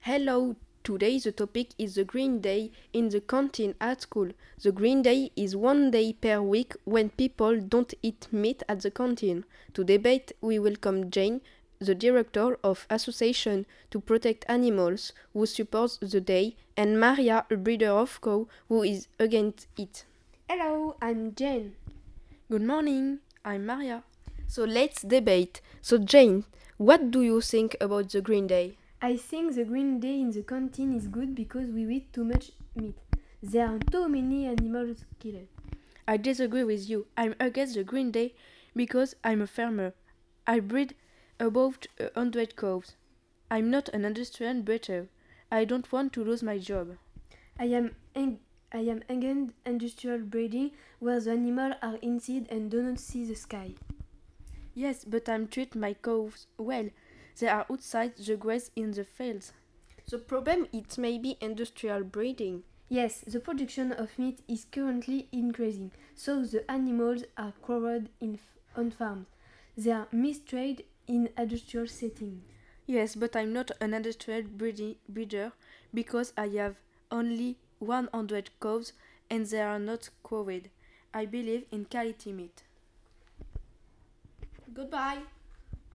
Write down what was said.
Hello, today the topic is the Green Day in the canteen at school. The Green Day is 1 day per week when people don't eat meat at the canteen. To debate, we welcome Jane, the director of Association to Protect Animals, who supports the day, and Maria, a breeder of cow, who is against it. Hello, I'm Jane. Good morning, I'm Maria. So let's debate. So Jane, what do you think about the Green Day? I think the Green Day in the canteen is good because we eat too much meat. There are too many animals killed. I disagree with you. I'm against the Green Day because I'm a farmer. I breed about 100 cows. I'm not an industrial breeder. I don't want to lose my job. I am against industrial breeding where the animals are inside and do not see the sky. Yes, but I treat my cows well. They are outside the grass in the fields. The problem is maybe industrial breeding. Yes, the production of meat is currently increasing, so the animals are crowded on farms. They are mistreated in industrial settings. Yes, but I'm not an industrial breeder because I have only 100 cows and they are not crowded. I believe in quality meat. Goodbye.